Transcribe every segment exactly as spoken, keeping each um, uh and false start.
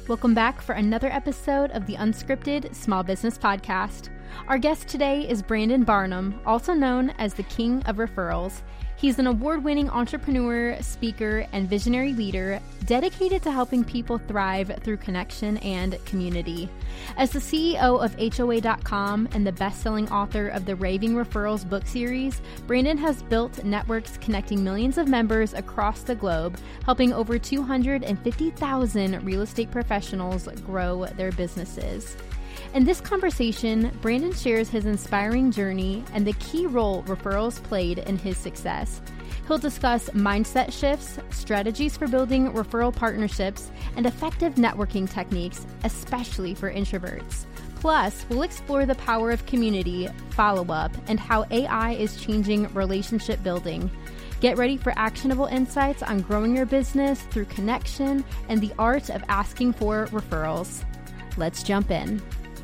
Welcome back for another episode of the Unscripted Small Business Podcast. Our guest today is Brandon Barnum, also known as the King of Referrals. He's an award-winning entrepreneur, speaker, and visionary leader dedicated to helping people thrive through connection and community. As the C E O of H O A dot com and the best-selling author of the Raving Referrals book series, Brandon has built networks connecting millions of members across the globe, helping over two hundred fifty thousand real estate professionals grow their businesses. In this conversation, Brandon shares his inspiring journey and the key role referrals played in his success. He'll discuss mindset shifts, strategies for building referral partnerships, and effective networking techniques, especially for introverts. Plus, we'll explore the power of community, follow-up, and how A I is changing relationship building. Get ready for actionable insights on growing your business through connection and the art of asking for referrals. Let's jump in.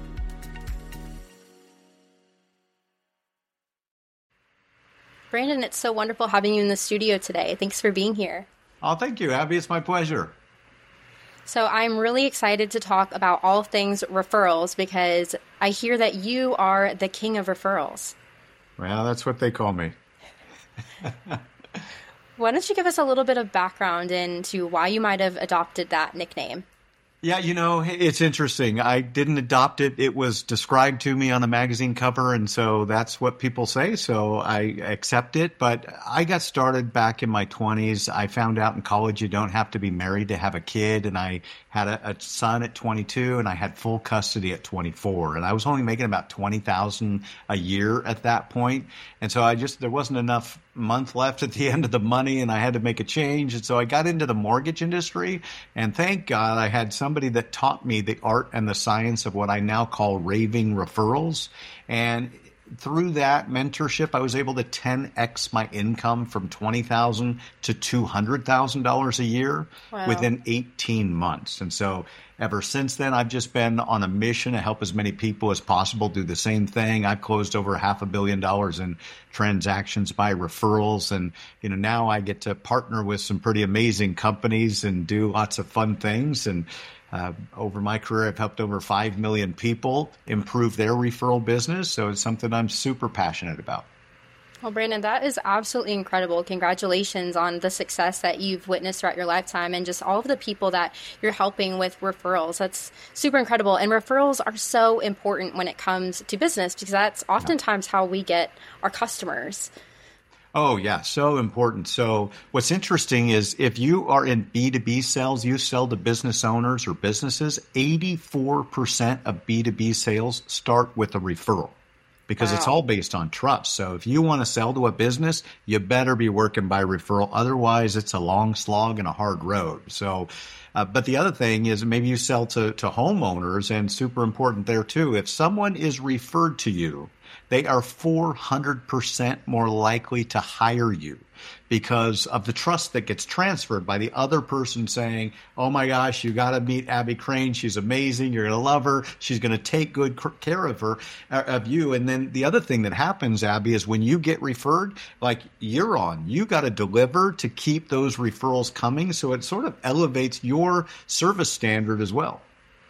Brandon, it's so wonderful having you in the studio today. Thanks for being here. Oh, thank you, Abby. It's my pleasure. So I'm really excited to talk about all things referrals because I hear that you are the king of referrals. Well, that's what they call me. Why don't you give us a little bit of background into why you might have adopted that nickname? Yeah, you know, it's interesting. I didn't adopt it. It was described to me on a magazine cover, and so that's what people say, so I accept it. But I got started back in my twenties. I found out in college you don't have to be married to have a kid, and I had a, a son at twenty-two, and I had full custody at twenty-four. And I was only making about twenty thousand dollars a year at that point. And so I just, there wasn't enough month left at the end of the money, and I had to make a change. And so I got into the mortgage industry, and thank God I had somebody that taught me the art and the science of what I now call raving referrals. And through that mentorship, I was able to ten X my income from twenty thousand dollars to two hundred thousand dollars a year wow. within eighteen months. And so ever since then, I've just been on a mission to help as many people as possible do the same thing. I've closed over half a billion dollars in transactions by referrals. And, you know, now I get to partner with some pretty amazing companies and do lots of fun things. And Uh, over my career, I've helped over five million people improve their referral business. So it's something I'm super passionate about. Well, Brandon, that is absolutely incredible. Congratulations on the success that you've witnessed throughout your lifetime and just all of the people that you're helping with referrals. That's super incredible. And referrals are so important when it comes to business because that's oftentimes how we get our customers. Oh, yeah. So important. So what's interesting is if you are in B two B sales, you sell to business owners or businesses, eighty-four percent of B two B sales start with a referral because wow. it's all based on trust. So if you want to sell to a business, you better be working by referral. Otherwise, it's a long slog and a hard road. So Uh, but the other thing is maybe you sell to, to homeowners, and super important there too. If someone is referred to you, they are four hundred percent more likely to hire you because of the trust that gets transferred by the other person saying, oh my gosh, you got to meet Abby Crane. She's amazing. You're going to love her. She's going to take good care of her, uh, of you. And then the other thing that happens, Abby, is when you get referred, like you're on, you got to deliver to keep those referrals coming. So it sort of elevates your service standard as well.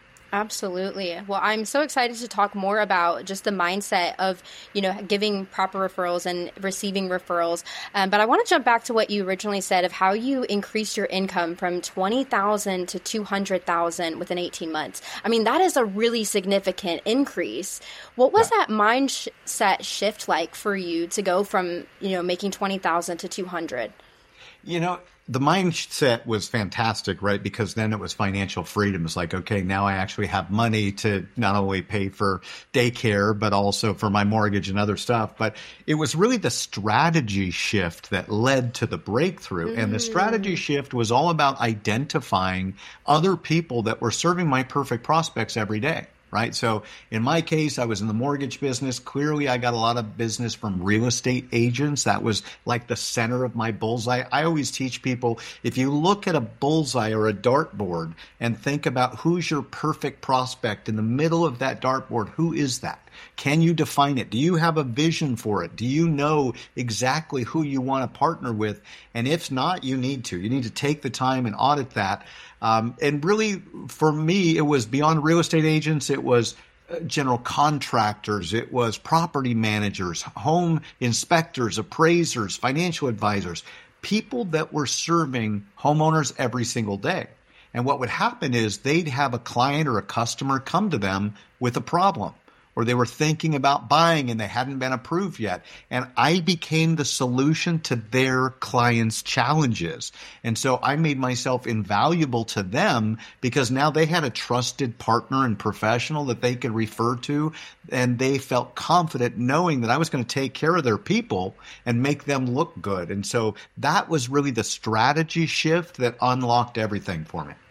Absolutely. Well, I'm so excited to talk more about just the mindset of, you know, giving proper referrals and receiving referrals. Um, but I want to jump back to what you originally said of how you increased your income from twenty thousand to two hundred thousand within eighteen months. I mean, that is a really significant increase. What was yeah. that mindset shift like for you to go from, you know, making twenty thousand to two hundred? You know, the mindset was fantastic, right? Because then it was financial freedom. It's like, okay, now I actually have money to not only pay for daycare, but also for my mortgage and other stuff. But it was really the strategy shift that led to the breakthrough. Mm. And the strategy shift was all about identifying other people that were serving my perfect prospects every day. Right. So in my case, I was in the mortgage business. Clearly, I got a lot of business from real estate agents. That was like the center of my bullseye. I always teach people, if you look at a bullseye or a dartboard and think about who's your perfect prospect in the middle of that dartboard, who is that? Can you define it? Do you have a vision for it? Do you know exactly who you want to partner with? And if not, you need to. You need to take the time and audit that. Um, and really, for me, it was beyond real estate agents. It was general contractors. It was property managers, home inspectors, appraisers, financial advisors, people that were serving homeowners every single day. And what would happen is they'd have a client or a customer come to them with a problem, or they were thinking about buying and they hadn't been approved yet. And I became the solution to their clients' challenges. And so I made myself invaluable to them because now they had a trusted partner and professional that they could refer to. And they felt confident knowing that I was going to take care of their people and make them look good. And so that was really the strategy shift that unlocked everything for me.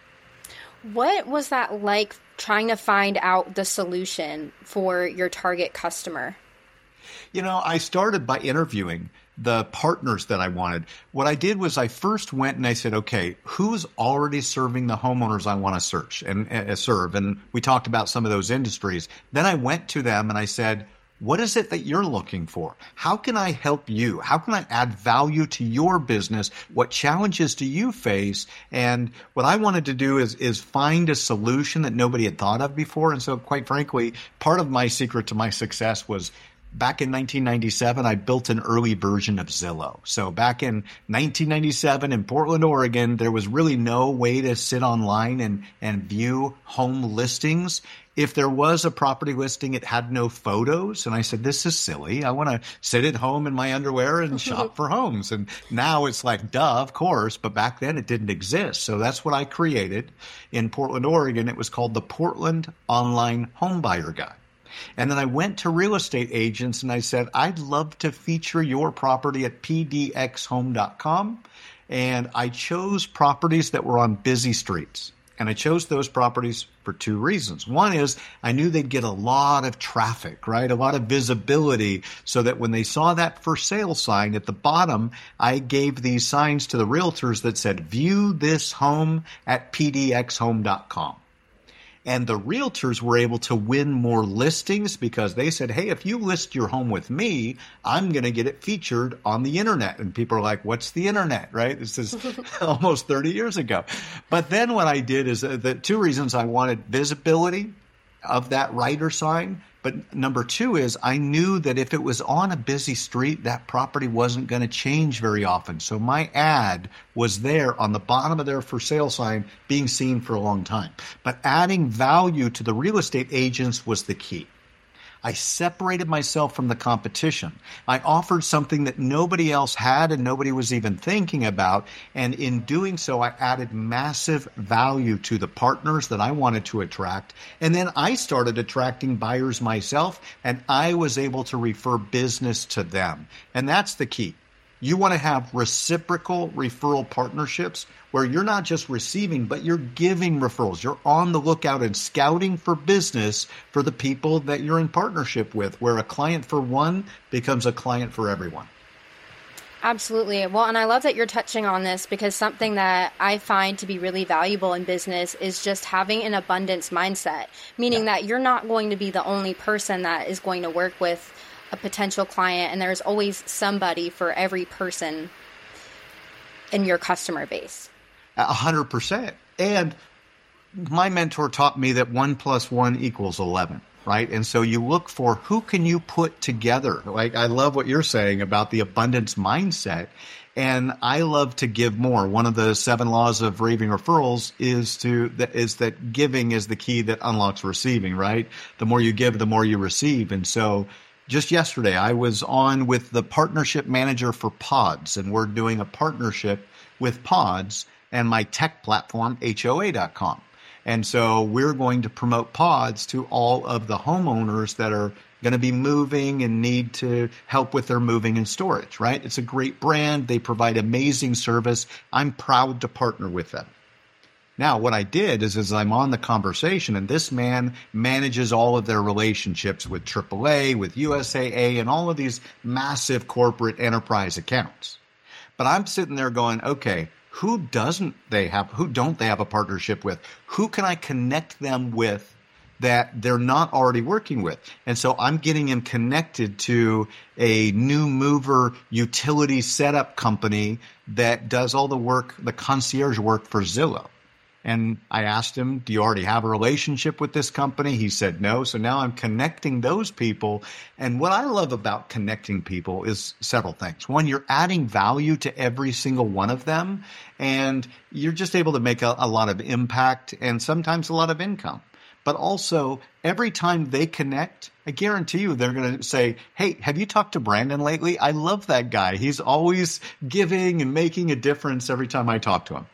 What was that like, trying to find out the solution for your target customer? You know, I started by interviewing the partners that I wanted. What I did was I first went and I said, okay, who's already serving the homeowners I want to search and uh, serve? And we talked about some of those industries. Then I went to them and I said, what is it that you're looking for? How can I help you? How can I add value to your business? What challenges do you face? And what I wanted to do is, is find a solution that nobody had thought of before. And so quite frankly, part of my secret to my success was back in nineteen ninety-seven, I built an early version of Zillow. So back in nineteen ninety-seven in Portland, Oregon, there was really no way to sit online and, and view home listings. If there was a property listing, it had no photos. And I said, this is silly. I want to sit at home in my underwear and shop for homes. And now it's like, duh, of course. But back then it didn't exist. So that's what I created in Portland, Oregon. It was called the Portland Online Homebuyer Guide. And then I went to real estate agents and I said, I'd love to feature your property at P D X home dot com. And I chose properties that were on busy streets. And I chose those properties for two reasons. One is I knew they'd get a lot of traffic, right? A lot of visibility, so that when they saw that for sale sign at the bottom, I gave these signs to the realtors that said, view this home at P D X home dot com. And the realtors were able to win more listings because they said, hey, if you list your home with me, I'm going to get it featured on the internet. And people are like, what's the internet, right? This is almost thirty years ago. But then what I did is uh, the two reasons I wanted visibility of that writer sign. But number two is I knew that if it was on a busy street, that property wasn't going to change very often. So my ad was there on the bottom of their for sale sign being seen for a long time. But adding value to the real estate agents was the key. I separated myself from the competition. I offered something that nobody else had and nobody was even thinking about. And in doing so, I added massive value to the partners that I wanted to attract. And then I started attracting buyers myself, and I was able to refer business to them. And that's the key. You want to have reciprocal referral partnerships where you're not just receiving, but you're giving referrals. You're on the lookout and scouting for business for the people that you're in partnership with, where a client for one becomes a client for everyone. Absolutely. Well, and I love that you're touching on this, because something that I find to be really valuable in business is just having an abundance mindset, meaning yeah. that you're not going to be the only person that is going to work with a potential client, and there's always somebody for every person in your customer base. A hundred percent. And my mentor taught me that one plus one equals eleven, right? And so you look for who can you put together. Like, I love what you're saying about the abundance mindset. And I love to give more. One of the seven laws of raving referrals is to is that giving is the key that unlocks receiving, right? The more you give, the more you receive. And so just yesterday, I was on with the partnership manager for Pods, and we're doing a partnership with Pods and my tech platform, H O A dot com. And so we're going to promote Pods to all of the homeowners that are going to be moving and need to help with their moving and storage, right? It's a great brand. They provide amazing service. I'm proud to partner with them. Now, what I did is, as I'm on the conversation, and this man manages all of their relationships with triple A, with U S A A, and all of these massive corporate enterprise accounts. But I'm sitting there going, okay, who doesn't they have, who don't they have a partnership with? Who can I connect them with that they're not already working with. And so I'm getting them connected to a new mover utility setup company that does all the work, the concierge work for Zillow. And I asked him, do you already have a relationship with this company? He said no. So now I'm connecting those people. And what I love about connecting people is several things. One, you're adding value to every single one of them, and you're just able to make a, a lot of impact and sometimes a lot of income. But also, every time they connect, I guarantee you they're going to say, hey, have you talked to Brandon lately? I love that guy. He's always giving and making a difference every time I talk to him.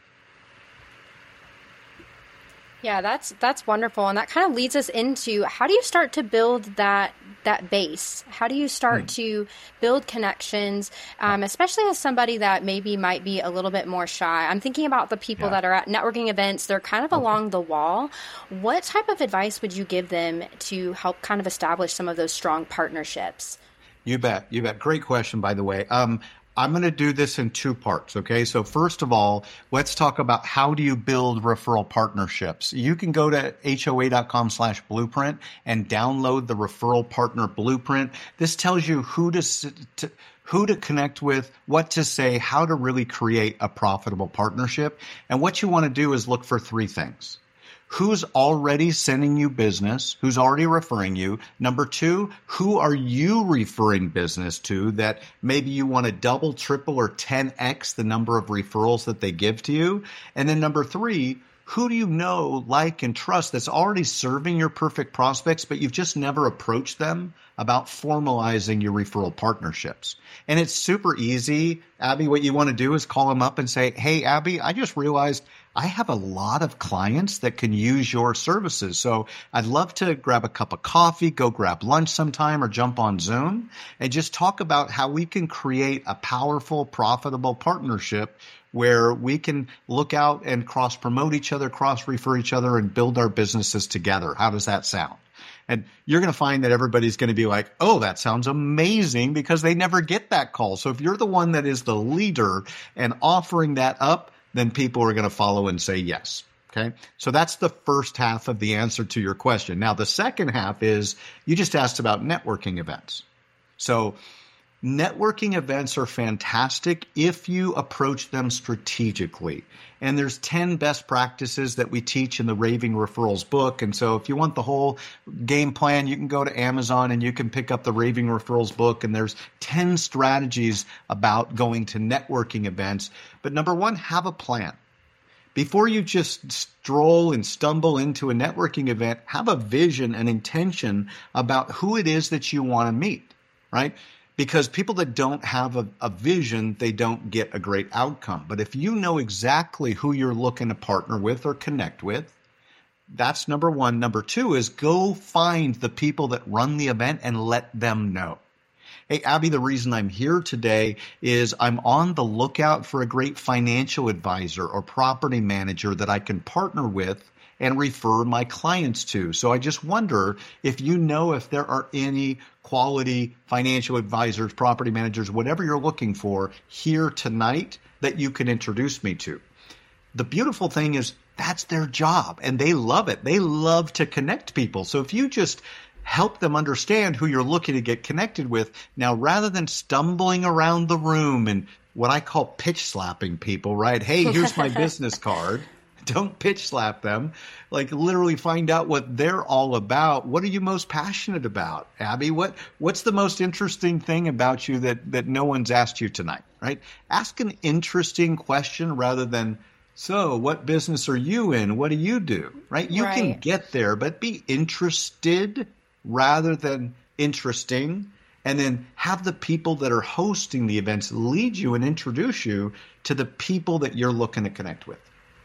Yeah, that's that's wonderful. And that kind of leads us into, how do you start to build that that base? How do you start mm. to build connections, um, especially as somebody that maybe might be a little bit more shy? I'm thinking about the people yeah. that are at networking events. They're kind of okay. along the wall. What type of advice would you give them to help kind of establish some of those strong partnerships? You bet. You bet. Great question, by the way. Um, I'm going to do this in two parts, okay? So first of all, let's talk about how do you build referral partnerships. You can go to hoa.com slash blueprint and download the referral partner blueprint. This tells you who to, to who to connect with, what to say, how to really create a profitable partnership. And what you want to do is look for three things. Who's already sending you business? Who's already referring you? Number two, who are you referring business to that maybe you want to double, triple, or ten X the number of referrals that they give to you? And then number three, who do you know, like, and trust that's already serving your perfect prospects, but you've just never approached them about formalizing your referral partnerships? And it's super easy. Abby, what you want to do is call them up and say, hey, Abby, I just realized I have a lot of clients that can use your services. So I'd love to grab a cup of coffee, go grab lunch sometime, or jump on Zoom and just talk about how we can create a powerful, profitable partnership where we can look out and cross-promote each other, cross-refer each other, and build our businesses together. How does that sound? And you're going to find that everybody's going to be like, oh, that sounds amazing, because they never get that call. So if you're the one that is the leader and offering that up, then people are going to follow and say yes. Okay. So that's the first half of the answer to your question. Now, the second half is, you just asked about networking events. So networking events are fantastic if you approach them strategically. And there's ten best practices that we teach in the Raving Referrals book. And so if you want the whole game plan, you can go to Amazon and you can pick up the Raving Referrals book. And there's ten strategies about going to networking events. But number one, have a plan. Before you just stroll and stumble into a networking event, have a vision and intention about who it is that you want to meet, right? Because people that don't have a, a vision, they don't get a great outcome. But if you know exactly who you're looking to partner with or connect with, that's number one. Number two is go find the people that run the event and let them know. Hey, Abby, the reason I'm here today is I'm on the lookout for a great financial advisor or property manager that I can partner with and refer my clients to. So I just wonder if you know if there are any quality financial advisors, property managers, whatever you're looking for here tonight that you can introduce me to. The beautiful thing is that's their job and they love it. They love to connect people. So if you just help them understand who you're looking to get connected with, now rather than stumbling around the room and what I call pitch slapping people, right? Hey, here's my business card. Don't pitch slap them. Like, literally find out what they're all about. What are you most passionate about, Abby? What What's the most interesting thing about you that, that no one's asked you tonight, right? Ask an interesting question rather than, so what business are you in? What do you do, right? You right. can get there, but be interested rather than interesting. And then have the people that are hosting the events lead you and introduce you to the people that you're looking to connect with.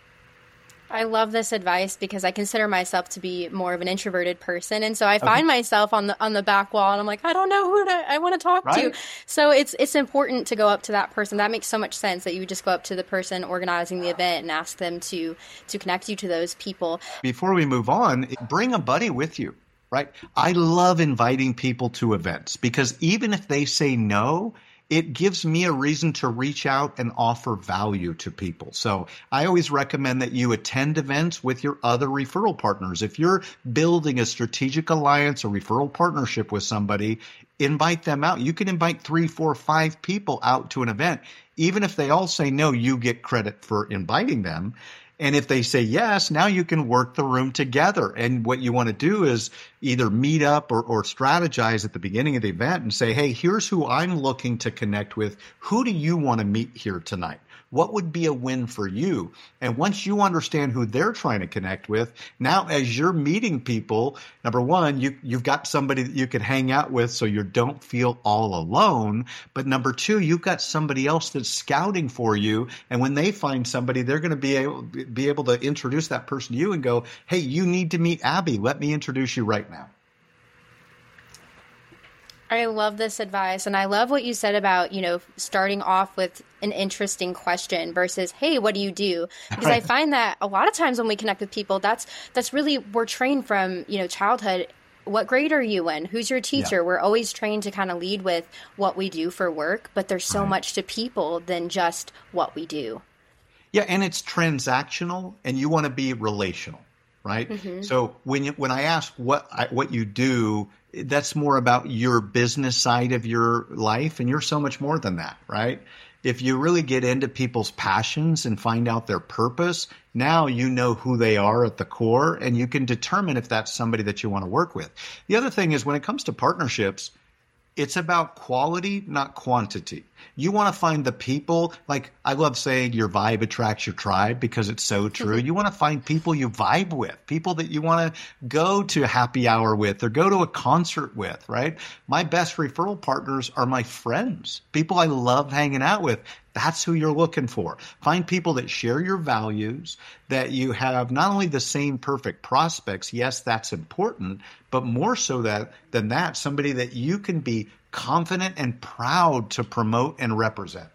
I love this advice because I consider myself to be more of an introverted person. And so I find okay. myself on the on the back wall and I'm like, I don't know who to, I want to talk right? to. So it's it's important to go up to that person. That makes so much sense that you would just go up to the person organizing the event and ask them to to connect you to those people. Before we move on, bring a buddy with you, right? I love inviting people to events because even if they say no, it gives me a reason to reach out and offer value to people. So I always recommend that you attend events with your other referral partners. If you're building a strategic alliance or referral partnership with somebody, invite them out. You can invite three, four, five people out to an event. Even if they all say no, you get credit for inviting them. And if they say yes, now you can work the room together. And what you want to do is either meet up or, or strategize at the beginning of the event and say, hey, here's who I'm looking to connect with. Who do you want to meet here tonight? What would be a win for you? And once you understand who they're trying to connect with, now as you're meeting people, number one, you, you've got somebody that you can hang out with so you don't feel all alone. But number two, you've got somebody else that's scouting for you. And when they find somebody, they're going to be able, be able to introduce that person to you and go, hey, you need to meet Abby. Let me introduce you right now. I love this advice. And I love what you said about, you know, starting off with an interesting question versus, hey, what do you do? Because I find that a lot of times when we connect with people, that's that's really, we're trained from, you know, childhood. What grade are you in? Who's your teacher? Yeah. We're always trained to kind of lead with what we do for work, but there's so right. much to people than just what we do. Yeah, and it's transactional, and you want to be relational, right? Mm-hmm. So when you, when I ask what I, what you do, that's more about your business side of your life, and you're so much more than that, right? If you really get into people's passions and find out their purpose, now you know who they are at the core, and you can determine if that's somebody that you want to work with. The other thing is when it comes to partnerships, it's about quality, not quantity. You want to find the people, like I love saying your vibe attracts your tribe because it's so true. You want to find people you vibe with, people that you want to go to happy hour with or go to a concert with, right? My best referral partners are my friends, people I love hanging out with. That's who you're looking for. Find people that share your values, that you have not only the same perfect prospects. Yes, that's important, but more so that than that, somebody that you can be confident and proud to promote and represent.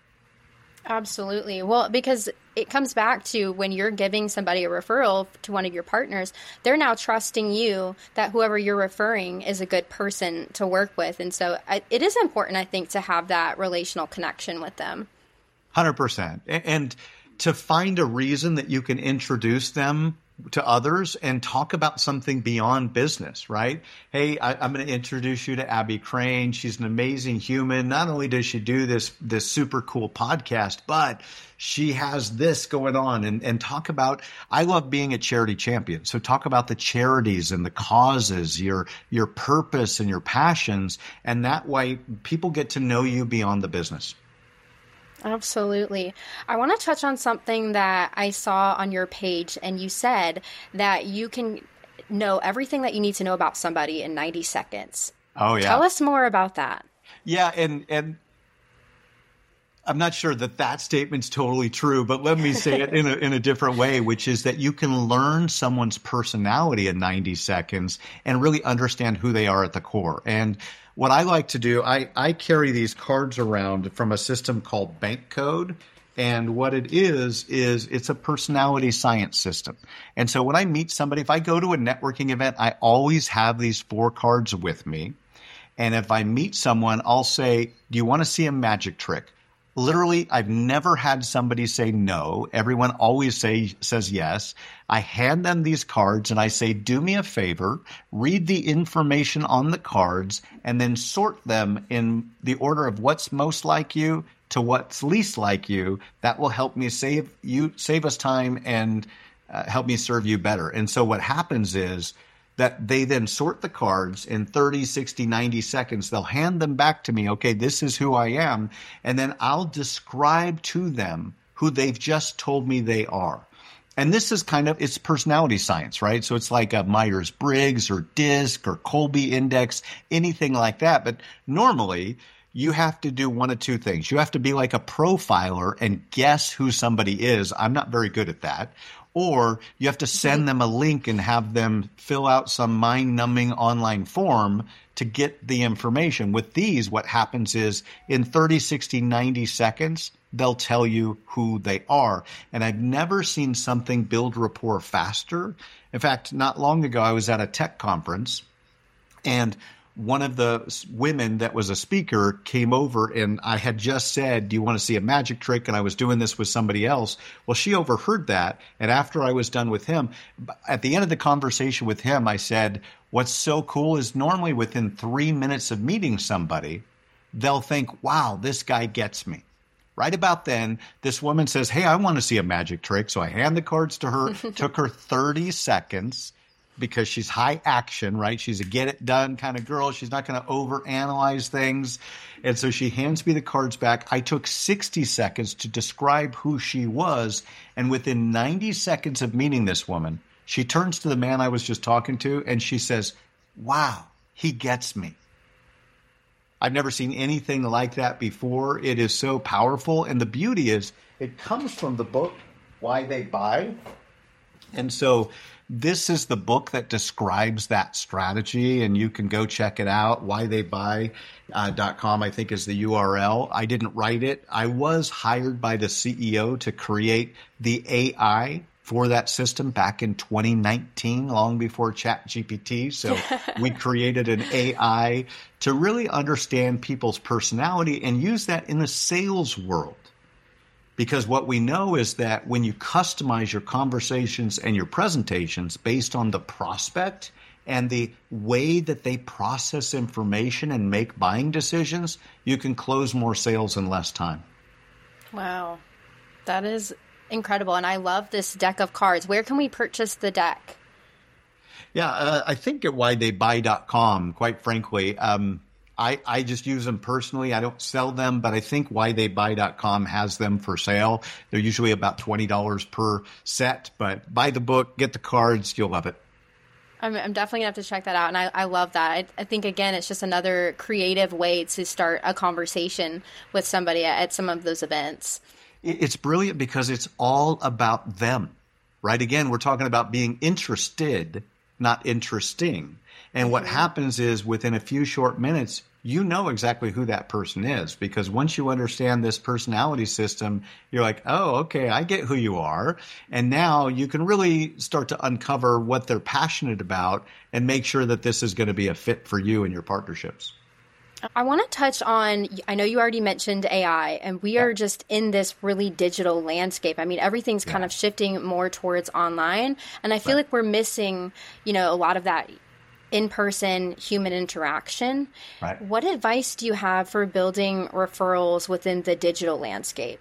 Absolutely. Well, because it comes back to when you're giving somebody a referral to one of your partners, they're now trusting you that whoever you're referring is a good person to work with. And so I, it is important, I think, to have that relational connection with them. one hundred percent. And to find a reason that you can introduce them to others and talk about something beyond business, right? Hey, I, I'm going to introduce you to Abby Crane. She's an amazing human. Not only does she do this, this super cool podcast, but she has this going on, and, and talk about, I love being a charity champion. So talk about the charities and the causes, your, your purpose and your passions. And that way people get to know you beyond the business. Absolutely. I want to touch on something that I saw on your page, and you said that you can know everything that you need to know about somebody in ninety seconds. Oh, yeah. Tell us more about that. Yeah, and and I'm not sure that that statement's totally true, but let me say it in a, in a different way, which is that you can learn someone's personality in ninety seconds and really understand who they are at the core. And what I like to do, I, I carry these cards around from a system called Bank Code. And what it is, is it's a personality science system. And so when I meet somebody, if I go to a networking event, I always have these four cards with me. And if I meet someone, I'll say, do you want to see a magic trick? Literally, I've never had somebody say no. Everyone always say, says yes. I hand them these cards and I say, do me a favor, read the information on the cards, and then sort them in the order of what's most like you to what's least like you. That will help me save you, save us time and uh, help me serve you better. And so what happens is that they then sort the cards in thirty, sixty, ninety seconds. They'll hand them back to me. Okay, this is who I am. And then I'll describe to them who they've just told me they are. And this is kind of, it's personality science, right? So it's like a Myers-Briggs or DISC or Colby Index, anything like that. But normally you have to do one of two things. You have to be like a profiler and guess who somebody is. I'm not very good at that. Or you have to send them a link and have them fill out some mind-numbing online form to get the information. With these, what happens is in thirty, sixty, ninety seconds, they'll tell you who they are. And I've never seen something build rapport faster. In fact, not long ago, I was at a tech conference, and one of the s- women that was a speaker came over, and I had just said, do you want to see a magic trick? And I was doing this with somebody else. Well, she overheard that. And after I was done with him, b- at the end of the conversation with him, I said, what's so cool is normally within three minutes of meeting somebody, they'll think, wow, this guy gets me. Right about then, this woman says, hey, I want to see a magic trick. So I hand the cards to her. Took her thirty seconds because she's high action, right? She's a get it done kind of girl. She's not going to overanalyze things. And so she hands me the cards back. I took sixty seconds to describe who she was. And within ninety seconds of meeting this woman, she turns to the man I was just talking to and she says, wow, he gets me. I've never seen anything like that before. It is so powerful. And the beauty is it comes from the book, Why They Buy. And so this is the book that describes that strategy. And you can go check it out. why they buy dot com, I think, is the U R L. I didn't write it. I was hired by the C E O to create the A I for that system back in twenty nineteen, long before ChatGPT. So we created an A I to really understand people's personality and use that in the sales world. Because what we know is that when you customize your conversations and your presentations based on the prospect and the way that they process information and make buying decisions, you can close more sales in less time. Wow. That is incredible. And I love this deck of cards. Where can we purchase the deck? Yeah, uh, I think at why they buy dot com, quite frankly. Um, I, I just use them personally. I don't sell them, but I think why they buy dot com has them for sale. They're usually about twenty dollars per set, but buy the book, get the cards, you'll love it. I'm, I'm definitely going to have to check that out. And I, I love that. I, I think, again, it's just another creative way to start a conversation with somebody at, at some of those events. It's brilliant because it's all about them, right? Again, we're talking about being interested, not interesting. And mm-hmm. what happens is within a few short minutes, you know exactly who that person is, because once you understand this personality system, you're like, oh, okay, I get who you are. And now you can really start to uncover what they're passionate about and make sure that this is going to be a fit for you and your partnerships. I want to touch on, I know you already mentioned A I, and we yeah. are just in this really digital landscape. I mean, everything's kind yeah. of shifting more towards online, and I feel right. like we're missing, you know, a lot of that in-person human interaction. Right. What advice do you have for building referrals within the digital landscape?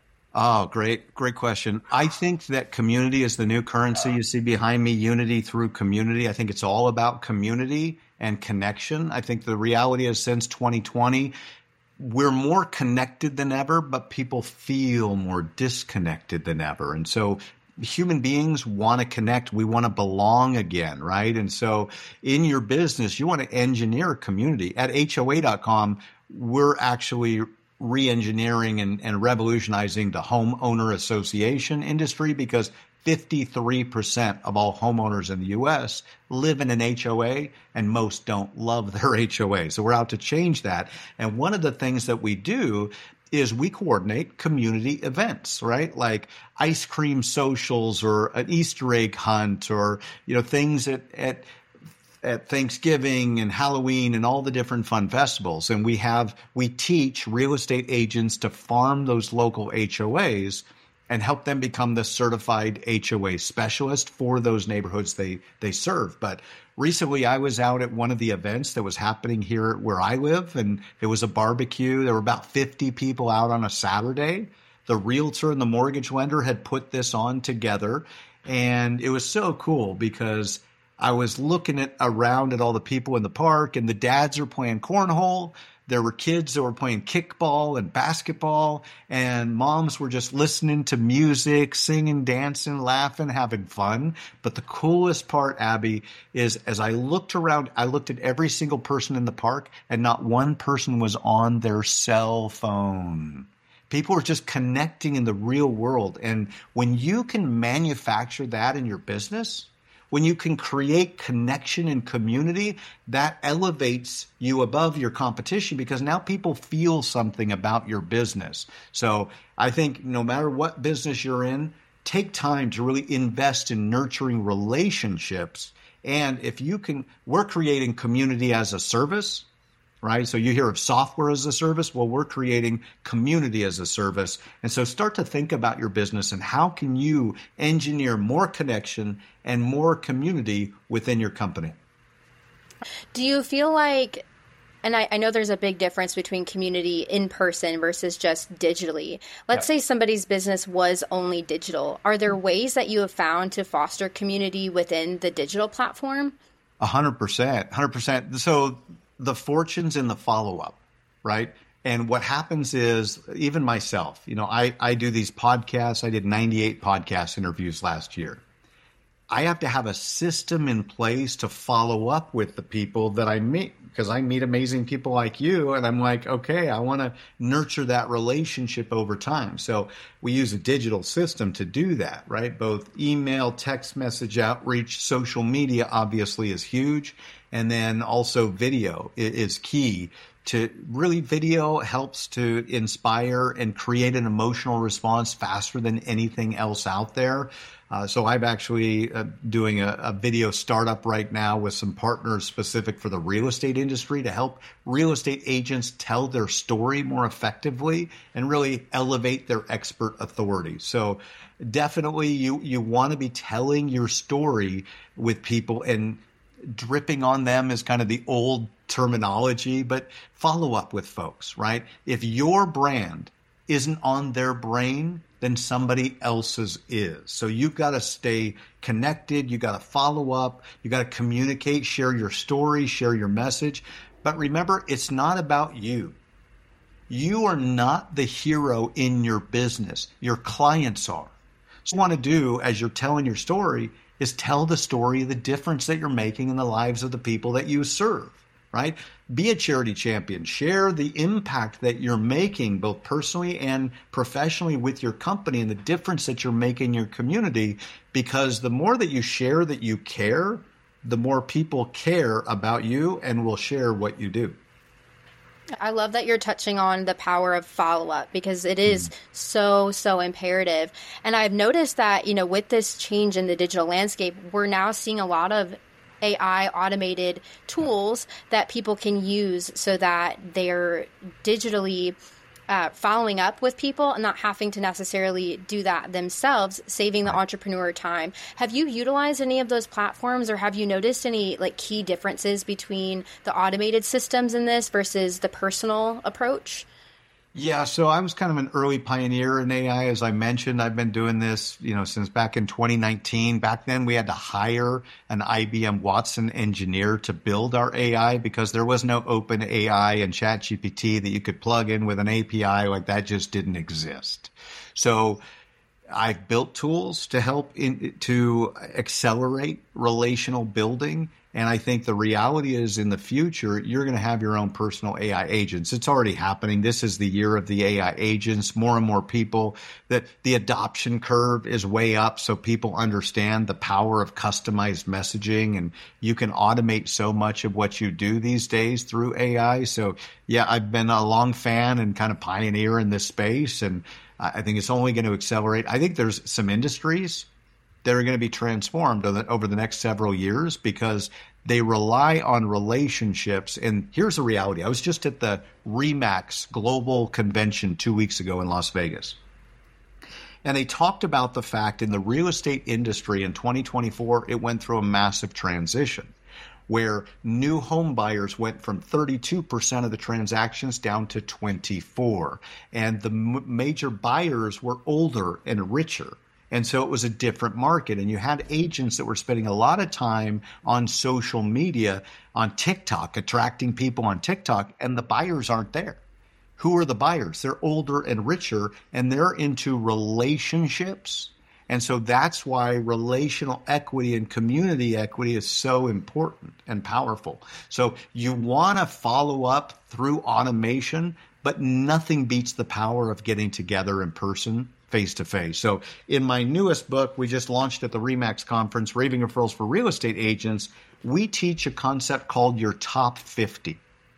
Oh, great, great question. I think that community is the new currency. You see behind me, unity through community. I think it's all about community and connection. I think the reality is since twenty twenty, we're more connected than ever, but people feel more disconnected than ever. And so human beings want to connect. We want to belong again, right? And so in your business, you want to engineer a community. At H O A dot com, we're actually re-engineering and, and revolutionizing the homeowner association industry, because fifty-three percent of all homeowners in the U S live in an H O A, and most don't love their H O A. So we're out to change that. And one of the things that we do is we coordinate community events, right? Like ice cream socials or an Easter egg hunt, or, you know, things at, at at Thanksgiving and Halloween and all the different fun festivals. And we have, we teach real estate agents to farm those local H O As and help them become the certified H O A specialist for those neighborhoods they, they serve. But recently I was out at one of the events that was happening here where I live, and it was a barbecue. There were about fifty people out on a Saturday. The realtor and the mortgage lender had put this on together, and it was so cool because I was looking at around at all the people in the park, and the dads are playing cornhole. There were kids that were playing kickball and basketball, and moms were just listening to music, singing, dancing, laughing, having fun. But the coolest part, Abby, is as I looked around, I looked at every single person in the park, and not one person was on their cell phone. People are just connecting in the real world. And when you can manufacture that in your business, when you can create connection and community, that elevates you above your competition, because now people feel something about your business. So I think no matter what business you're in, take time to really invest in nurturing relationships And if you can, we're creating community as a service, right? So you hear of software as a service. Well, we're creating community as a service. And so start to think about your business and how can you engineer more connection and more community within your company. Do you feel like, and I, I know there's a big difference between community in person versus just digitally. Let's yeah. say somebody's business was only digital. Are there ways that you have found to foster community within the digital platform? A hundred percent, a hundred percent. So the fortune's in the follow-up, right? And what happens is, even myself, you know, I, I do these podcasts. I did ninety-eight podcast interviews last year. I have to have a system in place to follow up with the people that I meet, because I meet amazing people like you. And I'm like, okay, I want to nurture that relationship over time. So we use a digital system to do that, right? Both email, text message outreach, social media obviously is huge. And then also video is key. To really, video helps to inspire and create an emotional response faster than anything else out there. Uh, so I'm actually uh, doing a, a video startup right now with some partners specific for the real estate industry to help real estate agents tell their story more effectively and really elevate their expert authority. So definitely you, you want to be telling your story with people, and dripping on them is kind of the old terminology, but follow up with folks, right? If your brand isn't on their brain, then somebody else's is. So you've got to stay connected. You got to follow up. You got to communicate, share your story, share your message. But remember, it's not about you. You are not the hero in your business. Your clients are. So what you want to do as you're telling your story is tell the story of the difference that you're making in the lives of the people that you serve, right? Be a charity champion. Share the impact that you're making both personally and professionally with your company and the difference that you're making in your community, because the more that you share that you care, the more people care about you and will share what you do. I love that you're touching on the power of follow-up, because it is mm. so, so imperative. And I've noticed that, you know, with this change in the digital landscape, we're now seeing a lot of A I automated tools that people can use so that they're digitally uh, following up with people and not having to necessarily do that themselves, saving the entrepreneur time. Have you utilized any of those platforms, or have you noticed any like key differences between the automated systems in this versus the personal approach? Yeah, so I was kind of an early pioneer in A I. As I mentioned, I've been doing this, you know, since back in twenty nineteen. Back then, we had to hire an I B M Watson engineer to build our A I because there was no open A I and ChatGPT that you could plug in with an A P I. Like, that just didn't exist. So I've built tools to help in, to accelerate relational building. And I think the reality is, in the future, you're going to have your own personal A I agents. It's already happening. This is the year of the A I agents. More and more people, that the adoption curve is way up, so people understand the power of customized messaging, and you can automate so much of what you do these days through A I. So yeah, I've been a long fan and kind of pioneer in this space, and I think it's only going to accelerate. I think there's some industries that are going to be transformed over the next several years because they rely on relationships. And here's the reality. I was just at the RE/MAX Global Convention two weeks ago in Las Vegas. And they talked about the fact in the real estate industry in twenty twenty-four, it went through a massive transition where new home buyers went from thirty-two percent of the transactions down to twenty-four. And the m- major buyers were older and richer. And so it was a different market. And you had agents that were spending a lot of time on social media, on TikTok, attracting people on TikTok, and the buyers aren't there. Who are the buyers? They're older and richer, and they're into relationships. And so that's why relational equity and community equity is so important and powerful. So you want to follow up through automation, but nothing beats the power of getting together in person, face to face. So in my newest book, we just launched at the RE/MAX conference, Raving Referrals for Real Estate Agents, we teach a concept called your top fifty.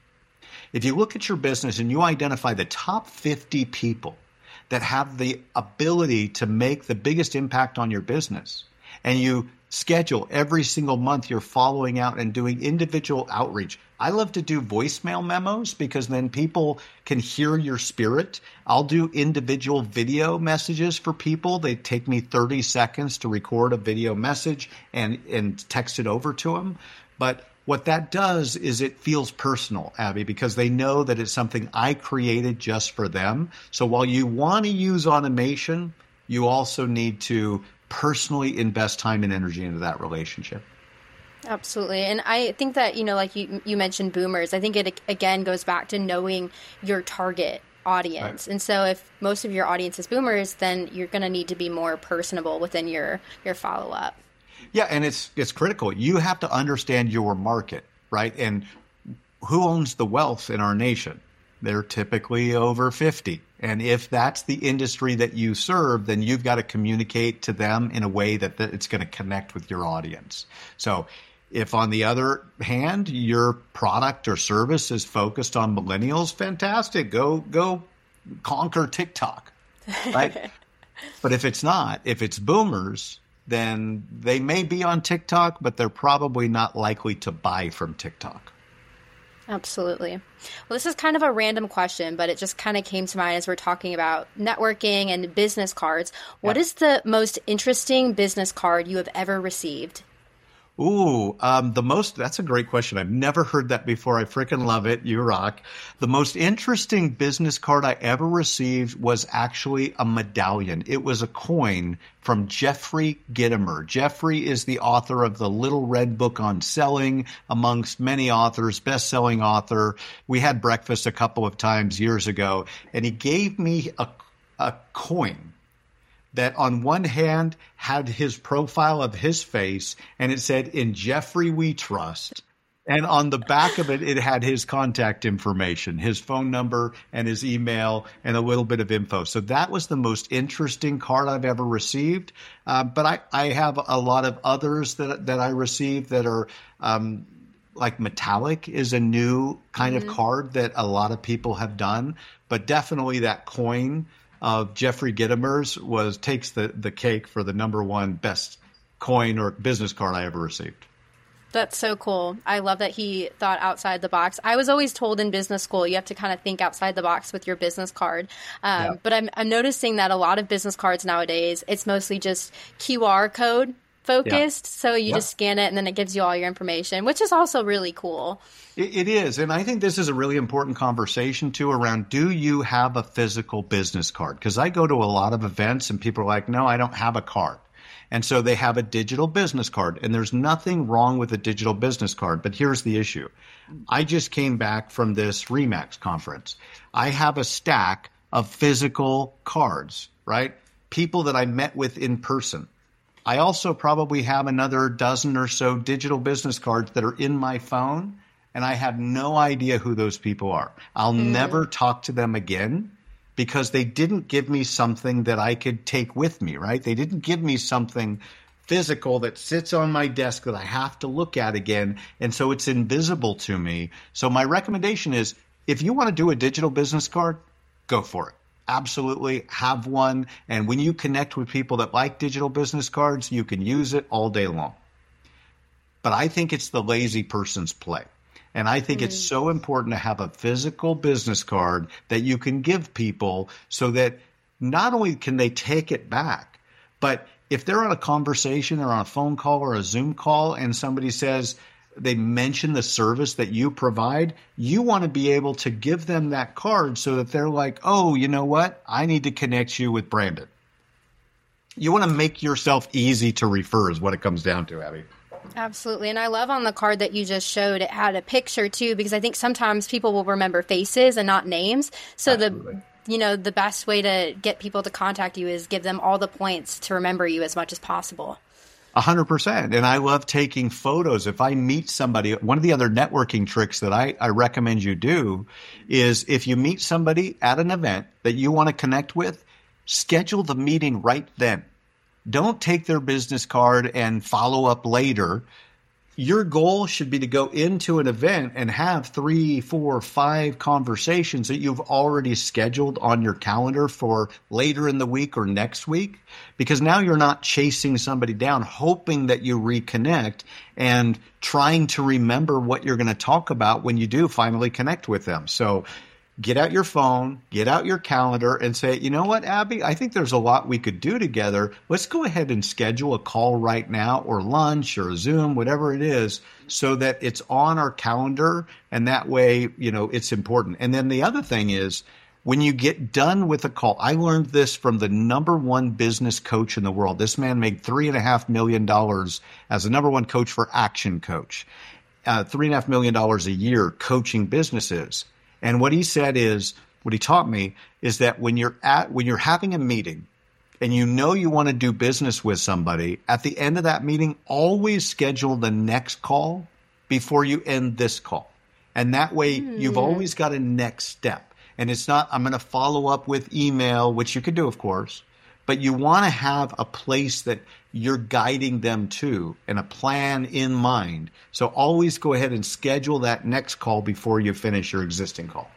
If you look at your business and you identify the top fifty people that have the ability to make the biggest impact on your business, and you schedule every single month. You're following out and doing individual outreach. I love to do voicemail memos because then people can hear your spirit. I'll do individual video messages for people. They take me thirty seconds to record a video message and, and text it over to them. But what that does is it feels personal, Abby, because they know that it's something I created just for them. So while you want to use automation, you also need to personally invest time and energy into that relationship. Absolutely. And I think that, you know, like you, you mentioned boomers, I think it again goes back to knowing your target audience. Right. And so if most of your audience is boomers, then you're going to need to be more personable within your, your follow-up. Yeah, and it's it's critical. You have to understand your market, right? And who owns the wealth in our nation? They're typically over fifty. And if that's the industry that you serve, then you've got to communicate to them in a way that, that it's going to connect with your audience. So if, on the other hand, your product or service is focused on millennials, fantastic. Go go conquer TikTok, right? But if it's not, if it's boomers, then they may be on TikTok, but they're probably not likely to buy from TikTok. Absolutely. Well, this is kind of a random question, but it just kind of came to mind as we're talking about networking and business cards. What yeah. is the most interesting business card you have ever received? Ooh, um, the most, that's a great question. I've never heard that before. I freaking love it. You rock. The most interesting business card I ever received was actually a medallion. It was a coin from Jeffrey Gitomer. Jeffrey is the author of the Little Red Book on Selling, amongst many authors, best-selling author. We had breakfast a couple of times years ago, and he gave me a, a coin that on one hand had his profile of his face, and it said, "In Jeffrey we trust." And on the back of it, it had his contact information, his phone number and his email and a little bit of info. So that was the most interesting card I've ever received. Uh, but I, I have a lot of others that, that I received that are um, like metallic is a new kind mm-hmm. of card that a lot of people have done. But definitely that coin of Jeffrey Gitomer's was takes the, the cake for the number one best coin or business card I ever received. That's so cool. I love that he thought outside the box. I was always told in business school you have to kind of think outside the box with your business card. Um, yeah. But I'm, I'm noticing that a lot of business cards nowadays, it's mostly just Q R code focused. Yeah. So you yeah. just scan it and then it gives you all your information, which is also really cool. It, it is. And I think this is a really important conversation too around, do you have a physical business card? Because I go to a lot of events and people are like, no, I don't have a card. And so they have a digital business card, and there's nothing wrong with a digital business card. But here's the issue. I just came back from this RE/MAX conference. I have a stack of physical cards, right? People that I met with in person. I also probably have another dozen or so digital business cards that are in my phone, and I have no idea who those people are. I'll mm. never talk to them again, because they didn't give me something that I could take with me, right? They didn't give me something physical that sits on my desk that I have to look at again, and so it's invisible to me. So my recommendation is, if you want to do a digital business card, go for it. Absolutely have one. And when you connect with people that like digital business cards, you can use it all day long. But I think it's the lazy person's play. And I think mm. it's so important to have a physical business card that you can give people so that not only can they take it back, but if they're on a conversation or on a phone call or a Zoom call and somebody says they mention the service that you provide, you want to be able to give them that card so that they're like, oh, you know what? I need to connect you with Brandon. You want to make yourself easy to refer is what it comes down to, Abby. Absolutely. And I love on the card that you just showed, it had a picture too, because I think sometimes people will remember faces and not names. So Absolutely. the, you know, the best way to get people to contact you is give them all the points to remember you as much as possible. A hundred percent. And I love taking photos. If I meet somebody, one of the other networking tricks that I, I recommend you do is if you meet somebody at an event that you want to connect with, schedule the meeting right then. Don't take their business card and follow up later. your goal should be to go into an event and have three, four, five conversations that you've already scheduled on your calendar for later in the week or next week, because now you're not chasing somebody down, hoping that you reconnect and trying to remember what you're going to talk about when you do finally connect with them. So get out your phone, get out your calendar and say, you know what, Abby, I think there's a lot we could do together. Let's go ahead and schedule a call right now, or lunch or Zoom, whatever it is, so that it's on our calendar. And that way, you know, it's important. And then the other thing is, when you get done with a call, I learned this from the number one business coach in the world. This man made three and a half million dollars as the number one coach for Action Coach, uh, three and a half million dollars a year coaching businesses. And what he said is, what he taught me is that when you're at, when you're having a meeting and you know you want to do business with somebody, at the end of that meeting, always schedule the next call before you end this call. And that way mm. you've always got a next step. And it's not, I'm going to follow up with email, which you could do, of course, but you want to have a place that you're guiding them to and a plan in mind. So always go ahead and schedule that next call before you finish your existing call.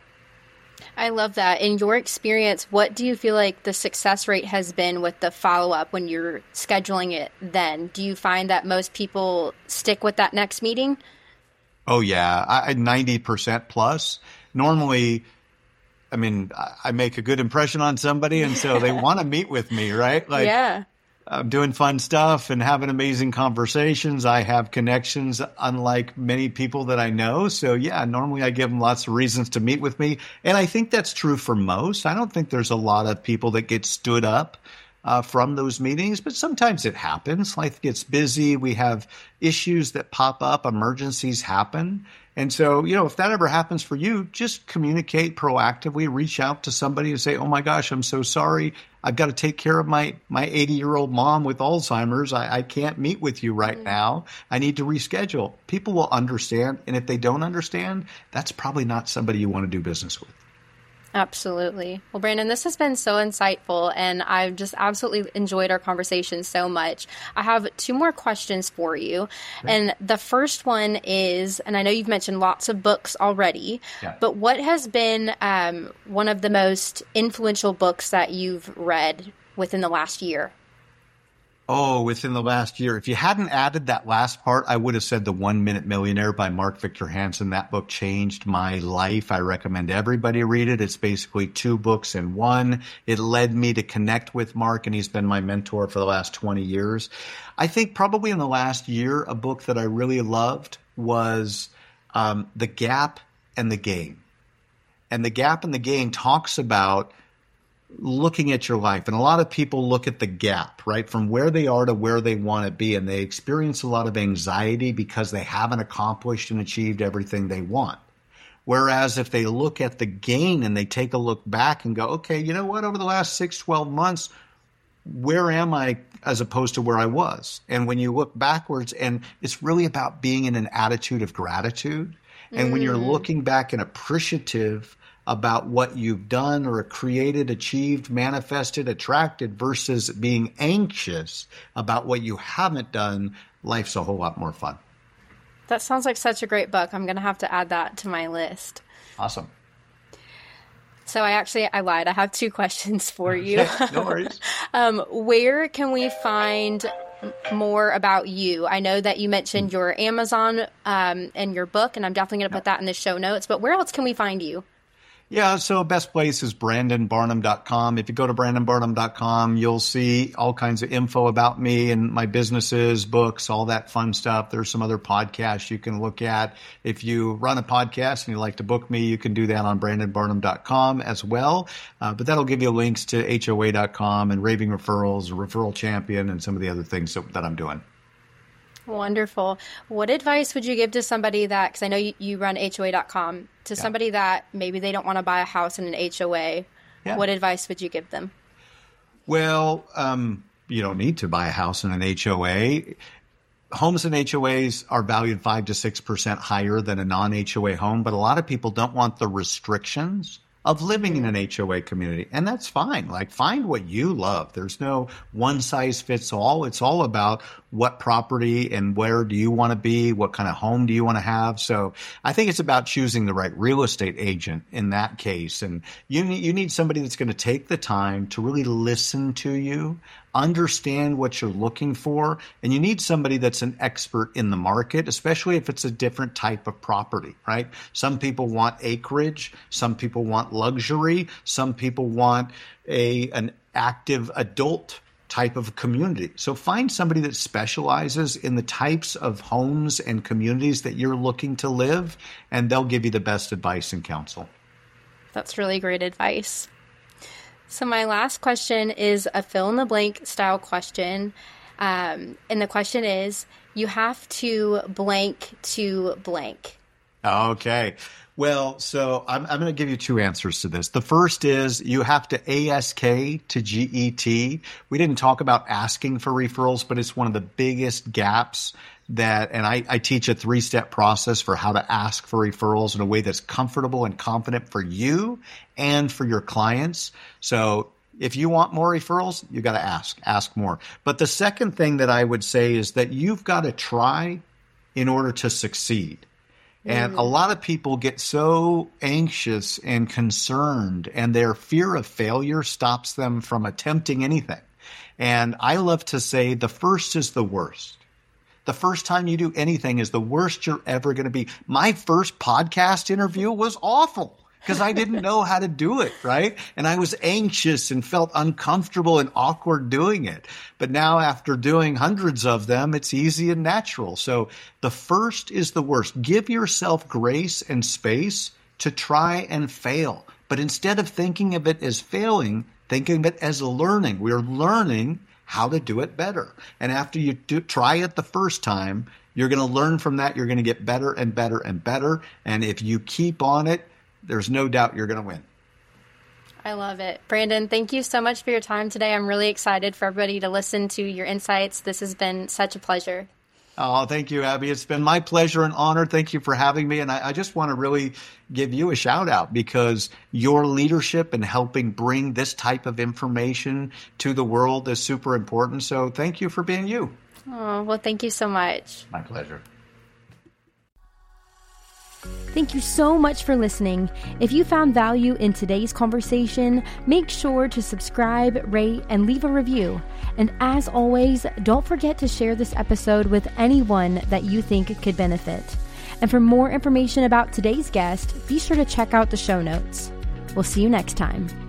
I love that. In your experience, what do you feel like the success rate has been with the follow-up when you're scheduling it then? Do you find that most people stick with that next meeting? Oh, yeah. I, ninety percent plus. Normally, I mean, I make a good impression on somebody, and so they want to meet with me, right? Like, yeah. I'm doing fun stuff and having amazing conversations. I have connections unlike many people that I know. So yeah, normally I give them lots of reasons to meet with me. And I think that's true for most. I don't think there's a lot of people that get stood up uh, from those meetings, but sometimes it happens. Life gets busy. We have issues that pop up. Emergencies happen. And so, you know, if that ever happens for you, just communicate proactively, reach out to somebody and say, oh my gosh, I'm so sorry. I've got to take care of my my eighty-year-old mom with Alzheimer's. I, I can't meet with you right now. I need to reschedule. People will understand. And if they don't understand, that's probably not somebody you want to do business with. Absolutely. Well, Brandon, this has been so insightful, and I've just absolutely enjoyed our conversation so much. I have two more questions for you. Okay. And the first one is, and I know you've mentioned lots of books already, yeah. but what has been um, one of the most influential books that you've read within the last year? Oh, within the last year. If you hadn't added that last part, I would have said The One Minute Millionaire by Mark Victor Hansen. That book changed my life. I recommend everybody read it. It's basically two books in one. It led me to connect with Mark, and he's been my mentor for the last twenty years. I think probably in the last year, a book that I really loved was um, The Gap and the Gain. And The Gap and the Gain talks about looking at your life. And a lot of people look at the gap, right, from where they are to where they want to be. And they experience a lot of anxiety because they haven't accomplished and achieved everything they want. Whereas if they look at the gain and they take a look back and go, okay, you know what, over the last six, twelve months, where am I as opposed to where I was? And when you look backwards, and it's really about being in an attitude of gratitude. And mm. when you're looking back and appreciative about what you've done or created, achieved, manifested, attracted, versus being anxious about what you haven't done, life's a whole lot more fun. That sounds like such a great book. I'm going to have to add that to my list. Awesome. So I actually, I lied. I have two questions for you. No worries. um, where can we find more about you? I know that you mentioned your Amazon um, and your book, and I'm definitely going to put that in the show notes, but where else can we find you? Yeah, so best place is brandon barnum dot com. If you go to brandon barnum dot com, you'll see all kinds of info about me and my businesses, books, all that fun stuff. There's some other podcasts you can look at. If you run a podcast and you like to book me, you can do that on brandon barnum dot com as well. Uh, but that'll give you links to H O A dot com and Raving Referrals, Referral Champion, and some of the other things that, that I'm doing. Wonderful. What advice would you give to somebody that, because I know you, you run H O A dot com, to yeah. somebody that maybe they don't want to buy a house in an H O A, yeah. what advice would you give them? Well, um, you don't need to buy a house in an H O A. Homes in H O As are valued five to six percent higher than a non-H O A home, but a lot of people don't want the restrictions of living in an H O A community. And that's fine. Like, find what you love. There's no one size fits all. It's all about what property and where do you want to be? What kind of home do you want to have? So I think it's about choosing the right real estate agent in that case. And you need, you need somebody that's going to take the time to really listen to you, understand what you're looking for, and you need somebody that's an expert in the market, especially if it's a different type of property, right? Some people want acreage, some people want luxury, some people want a an active adult type of community. So find somebody that specializes in the types of homes and communities that you're looking to live, and they'll give you the best advice and counsel. That's really great advice. So my last question is a fill-in-the-blank style question. Um, and the question is, you have to blank to blank. Okay. Well, so I'm, I'm going to give you two answers to this. The first is you have to ask to G E T. We didn't talk about asking for referrals, but it's one of the biggest gaps that, and I, I teach a three-step process for how to ask for referrals in a way that's comfortable and confident for you and for your clients. So if you want more referrals, you got to ask, ask more. But the second thing that I would say is that you've got to try in order to succeed. And a lot of people get so anxious and concerned, and their fear of failure stops them from attempting anything. And I love to say the first is the worst. The first time you do anything is the worst you're ever going to be. My first podcast interview was awful because I didn't know how to do it, right? And I was anxious and felt uncomfortable and awkward doing it. But now after doing hundreds of them, it's easy and natural. So the first is the worst. Give yourself grace and space to try and fail. But instead of thinking of it as failing, think of it as learning. We're learning how to do it better. And after you do, try it the first time, you're going to learn from that. You're going to get better and better and better. And if you keep on it, there's no doubt you're going to win. I love it. Brandon, thank you so much for your time today. I'm really excited for everybody to listen to your insights. This has been such a pleasure. Oh, thank you, Abby. It's been my pleasure and honor. Thank you for having me. And I, I just want to really give you a shout out because your leadership and helping bring this type of information to the world is super important. So thank you for being you. Oh, well, thank you so much. My pleasure. Thank you so much for listening. If you found value in today's conversation, make sure to subscribe, rate, and leave a review. And as always, don't forget to share this episode with anyone that you think could benefit. And for more information about today's guest, be sure to check out the show notes. We'll see you next time.